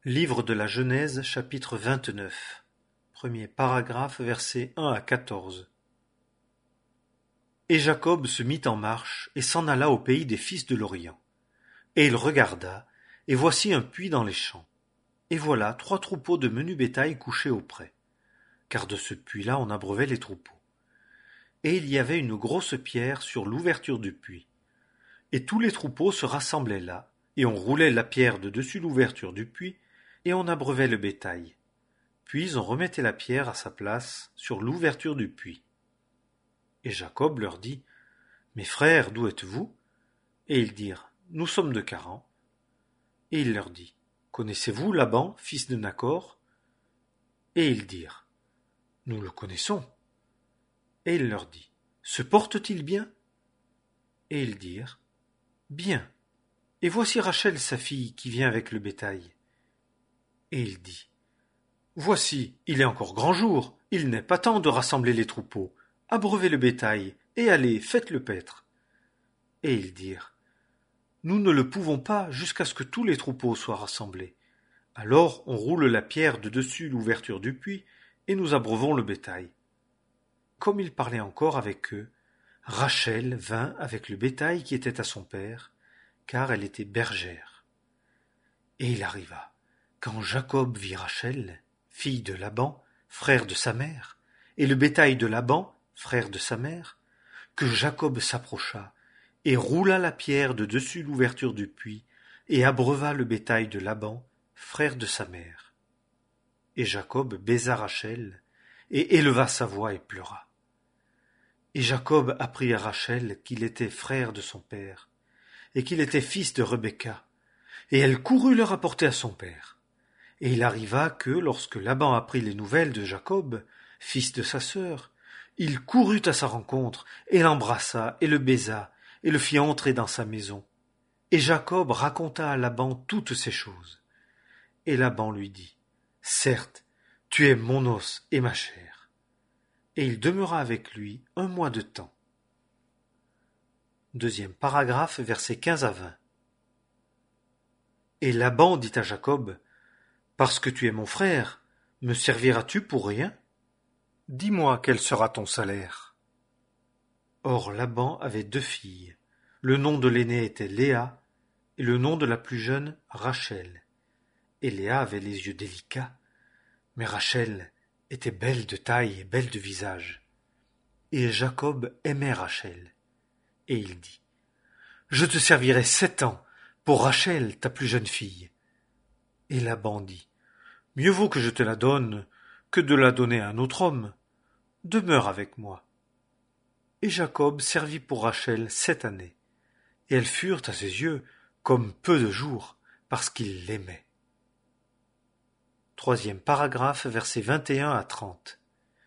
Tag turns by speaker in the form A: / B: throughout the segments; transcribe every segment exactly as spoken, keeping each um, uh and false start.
A: Livre de la Genèse, chapitre vingt-neuf, premier paragraphe, versets un à quatorze. Et Jacob se mit en marche, et s'en alla au pays des fils de l'Orient. Et il regarda, et voici un puits dans les champs. Et voilà trois troupeaux de menu bétail couchés auprès, car de ce puits-là on abreuvait les troupeaux. Et il y avait une grosse pierre sur l'ouverture du puits. Et tous les troupeaux se rassemblaient là, et on roulait la pierre de dessus l'ouverture du puits, et on abreuvait le bétail. Puis on remettait la pierre à sa place sur l'ouverture du puits. Et Jacob leur dit, « Mes frères, d'où êtes-vous » Et ils dirent, « Nous sommes de Charan. » Et il leur dit, « Connaissez-vous Laban, fils de Nachor » Et ils dirent, « Nous le connaissons. » Et il leur dit, « Se porte-t-il bien » Et ils dirent, « Bien. Et voici Rachel sa fille qui vient avec le bétail. » Et il dit, « Voici, il est encore grand jour, il n'est pas temps de rassembler les troupeaux. Abreuvez le bétail, et allez, faites-le paître. » Et ils dirent, « Nous ne le pouvons pas jusqu'à ce que tous les troupeaux soient rassemblés. Alors on roule la pierre de dessus l'ouverture du puits, et nous abreuvons le bétail. » Comme il parlait encore avec eux, Rachel vint avec le bétail qui était à son père, car elle était bergère. Et il arriva, quand Jacob vit Rachel, fille de Laban, frère de sa mère, et le bétail de Laban, frère de sa mère, que Jacob s'approcha et roula la pierre de dessus l'ouverture du puits et abreuva le bétail de Laban, frère de sa mère. Et Jacob baisa Rachel et éleva sa voix et pleura. Et Jacob apprit à Rachel qu'il était frère de son père et qu'il était fils de Rebecca, et elle courut le rapporter à son père. Et il arriva que, lorsque Laban apprit les nouvelles de Jacob, fils de sa sœur, il courut à sa rencontre, et l'embrassa, et le baisa, et le fit entrer dans sa maison. Et Jacob raconta à Laban toutes ces choses. Et Laban lui dit, « Certes, tu es mon os et ma chair. » Et il demeura avec lui un mois de temps. Deuxième paragraphe, versets quinze à vingt. Et Laban dit à Jacob, « Parce que tu es mon frère, me serviras-tu pour rien ? Dis-moi quel sera ton salaire. » Or Laban avait deux filles. Le nom de l'aînée était Léa, et le nom de la plus jeune Rachel. Et Léa avait les yeux délicats, mais Rachel était belle de taille et belle de visage. Et Jacob aimait Rachel. Et il dit, « Je te servirai sept ans pour Rachel, ta plus jeune fille. » Et Laban dit, « Mieux vaut que je te la donne que de la donner à un autre homme. Demeure avec moi. » Et Jacob servit pour Rachel sept années, et elles furent à ses yeux comme peu de jours, parce qu'il l'aimait. Troisième paragraphe, versets vingt et un à trente.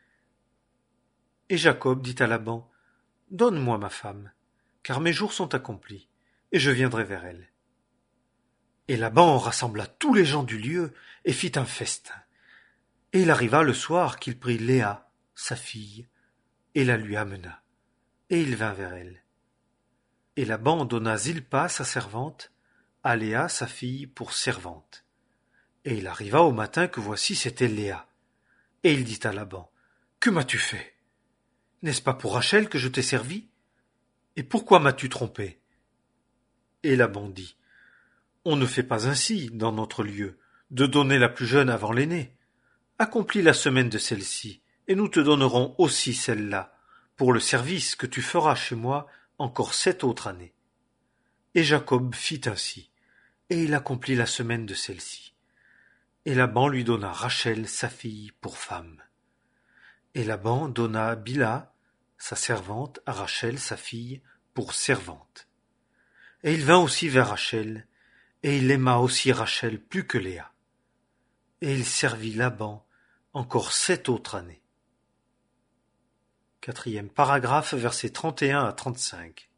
A: Et Jacob dit à Laban, « Donne-moi ma femme, car mes jours sont accomplis, et je viendrai vers elle. » Et Laban rassembla tous les gens du lieu et fit un festin. Et il arriva le soir qu'il prit Léa, sa fille, et la lui amena. Et il vint vers elle. Et Laban donna Zilpa, sa servante, à Léa, sa fille, pour servante. Et il arriva au matin que voici c'était Léa. Et il dit à Laban, « Que m'as-tu fait ? N'est-ce pas pour Rachel que je t'ai servi ? Et pourquoi m'as-tu trompé ?» Et Laban dit, « On ne fait pas ainsi, dans notre lieu, de donner la plus jeune avant l'aînée. Accomplis la semaine de celle-ci, et nous te donnerons aussi celle-là, pour le service que tu feras chez moi encore sept autres années. » Et Jacob fit ainsi, et il accomplit la semaine de celle-ci. Et Laban lui donna Rachel, sa fille, pour femme. Et Laban donna Bila, sa servante, à Rachel, sa fille, pour servante. Et il vint aussi vers Rachel, et il aima aussi Rachel plus que Léa. Et il servit Laban encore sept autres années. Quatrième paragraphe, versets trente et un à trente-cinq.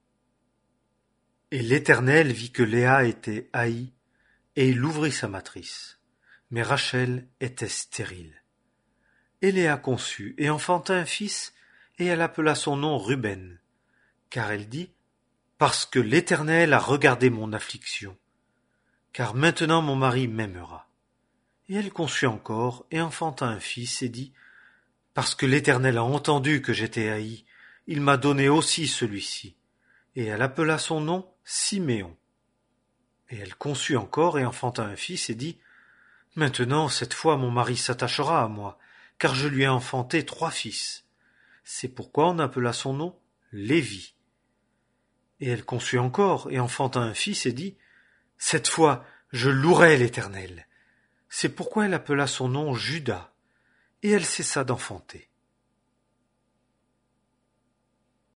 A: Et l'Éternel vit que Léa était haïe, et il ouvrit sa matrice. Mais Rachel était stérile. Et Léa conçut et enfanta un fils, et elle appela son nom Ruben, car elle dit, « Parce que l'Éternel a regardé mon affliction, car maintenant mon mari m'aimera. » Et elle conçut encore, et enfanta un fils, et dit, parce que l'Éternel a entendu que j'étais haï, il m'a donné aussi celui-ci. Et elle appela son nom Siméon. Et elle conçut encore, et enfanta un fils, et dit, maintenant, cette fois, mon mari s'attachera à moi, car je lui ai enfanté trois fils. C'est pourquoi on appela son nom Lévi. Et elle conçut encore, et enfanta un fils, et dit, cette fois, je louerai l'Éternel. C'est pourquoi elle appela son nom Juda, et elle cessa d'enfanter.